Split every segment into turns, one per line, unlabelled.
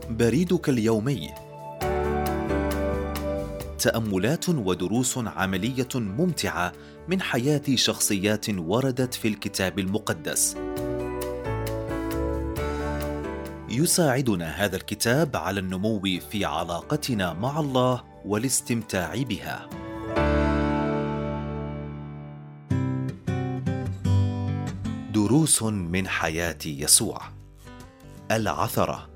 بريدك اليومي. تأملات ودروس عملية ممتعة من حياة شخصيات وردت في الكتاب المقدس. يساعدنا هذا الكتاب على النمو في علاقتنا مع الله والاستمتاع بها. دروس من حياة يسوع. العثرة.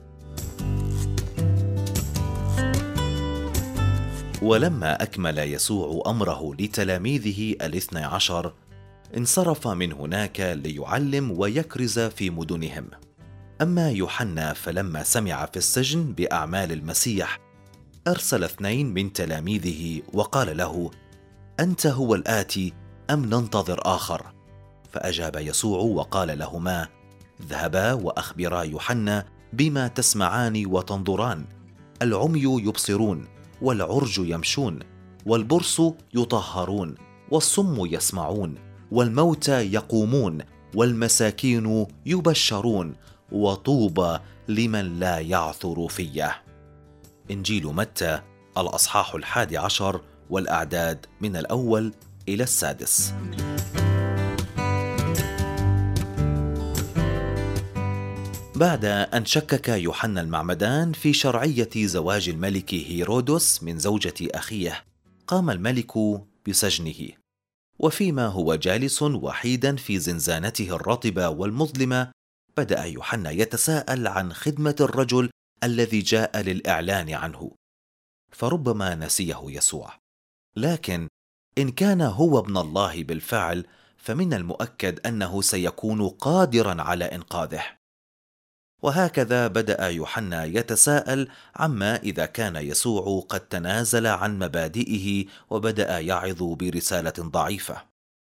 ولما أكمل يسوع أمره لتلاميذه 12 انصرف من هناك ليعلم ويكرز في مدنهم. أما يوحنا فلما سمع في السجن بأعمال المسيح أرسل 2 من تلاميذه وقال له: أنت هو الآتي أم ننتظر آخر؟ فأجاب يسوع وقال لهما: اذهبا وأخبرا يوحنا بما تسمعان وتنظران. العمي يبصرون، والعرج يمشون، والبرص يطهرون، والصم يسمعون، والموتى يقومون، والمساكين يبشرون، وطوبى لمن لا يعثر فيه. إنجيل متى الأصحاح 11 والأعداد من 1 إلى 6. بعد أن شكك يوحنا المعمدان في شرعية زواج الملك هيرودس من زوجة أخيه، قام الملك بسجنه. وفيما هو جالس وحيدا في زنزانته الرطبة والمظلمة، بدأ يوحنا يتساءل عن خدمة الرجل الذي جاء للإعلان عنه، فربما نسيه يسوع. لكن إن كان هو ابن الله بالفعل، فمن المؤكد أنه سيكون قادرا على إنقاذه. وهكذا بدأ يوحنا يتساءل عما إذا كان يسوع قد تنازل عن مبادئه وبدأ يعظ برسالة ضعيفة.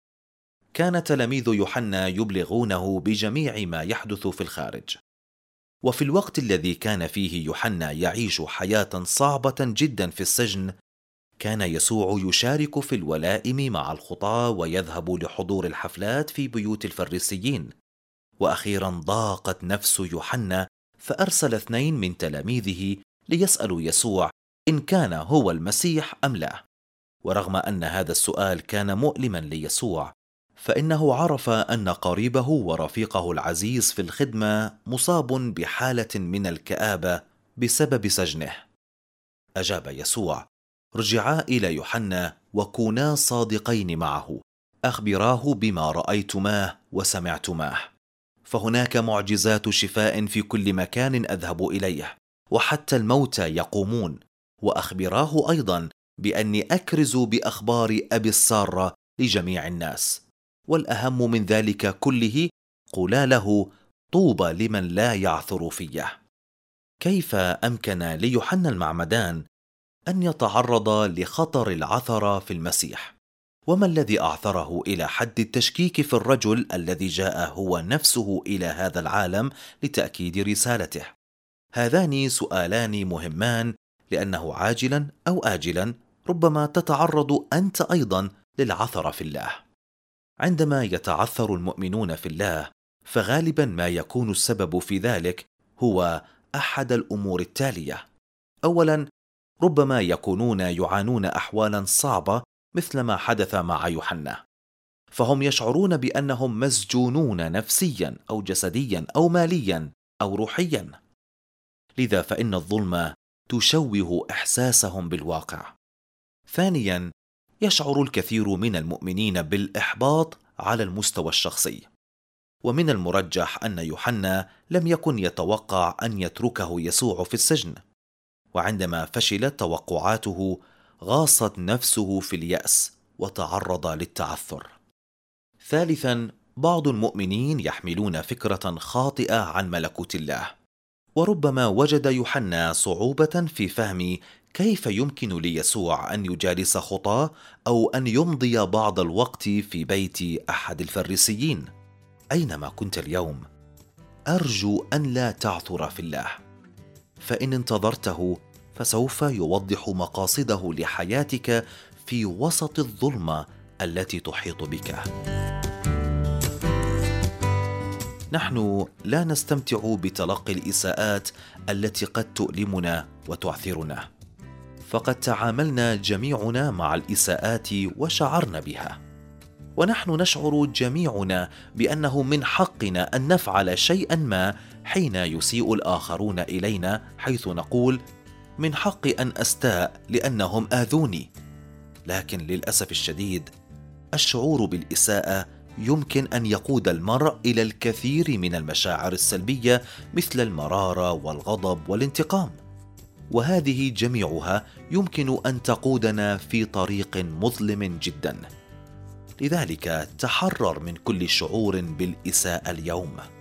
كان تلاميذ يوحنا يبلغونه بجميع ما يحدث في الخارج. وفي الوقت الذي كان فيه يوحنا يعيش حياة صعبة جدا في السجن، كان يسوع يشارك في الولائم مع الخطاة ويذهب لحضور الحفلات في بيوت الفريسيين. وأخيرا ضاقت نفس يوحنا، فأرسل 2 من تلاميذه ليسألوا يسوع إن كان هو المسيح أم لا. ورغم أن هذا السؤال كان مؤلما ليسوع، فإنه عرف أن قريبه ورفيقه العزيز في الخدمة مصاب بحالة من الكآبة بسبب سجنه. أجاب يسوع: ارجعا إلى يوحنا وكونا صادقين معه، أخبراه بما رأيتماه وسمعتماه، فهناك معجزات شفاء في كل مكان أذهب إليه، وحتى الموتى يقومون. وأخبراه أيضا بأني أكرز بأخبار أبي السارة لجميع الناس، والأهم من ذلك كله قولا له: طوبى لمن لا يعثر فيه. كيف أمكن ليوحنا المعمدان أن يتعرض لخطر العثرة في المسيح؟ وما الذي أعثره إلى حد التشكيك في الرجل الذي جاء هو نفسه إلى هذا العالم لتأكيد رسالته؟ هذان سؤالان مهمان، لأنه عاجلا أو آجلا ربما تتعرض أنت أيضا للعثرة في الله. عندما يتعثر المؤمنون في الله، فغالبا ما يكون السبب في ذلك هو أحد الأمور التالية. أولا، ربما يكونون يعانون أحوالا صعبة مثل ما حدث مع يوحنا، فهم يشعرون بأنهم مسجونون نفسيا أو جسديا أو ماليا أو روحيا، لذا فإن الظلمة تشوه إحساسهم بالواقع. ثانيا، يشعر الكثير من المؤمنين بالإحباط على المستوى الشخصي، ومن المرجح أن يوحنا لم يكن يتوقع أن يتركه يسوع في السجن، وعندما فشلت توقعاته غاصت نفسه في اليأس وتعرض للتعثر. ثالثا، بعض المؤمنين يحملون فكرة خاطئة عن ملكوت الله، وربما وجد يوحنا صعوبة في فهم كيف يمكن ليسوع أن يجالس خطاة أو أن يمضي بعض الوقت في بيت أحد الفريسيين. أينما كنت اليوم، أرجو أن لا تعثر في الله، فإن انتظرته فسوف يوضح مقاصده لحياتك في وسط الظلمة التي تحيط بك. نحن لا نستمتع بتلقي الإساءات التي قد تؤلمنا وتعثرنا، فقد تعاملنا جميعنا مع الإساءات وشعرنا بها، ونحن نشعر جميعنا بأنه من حقنا أن نفعل شيئا ما حين يسيء الآخرون إلينا، حيث نقول من حقي أن أستاء لأنهم آذوني. لكن للأسف الشديد الشعور بالإساءة يمكن أن يقود المرء إلى الكثير من المشاعر السلبية مثل المرارة والغضب والانتقام، وهذه جميعها يمكن أن تقودنا في طريق مظلم جدا. لذلك تحرر من كل شعور بالإساءة اليوم.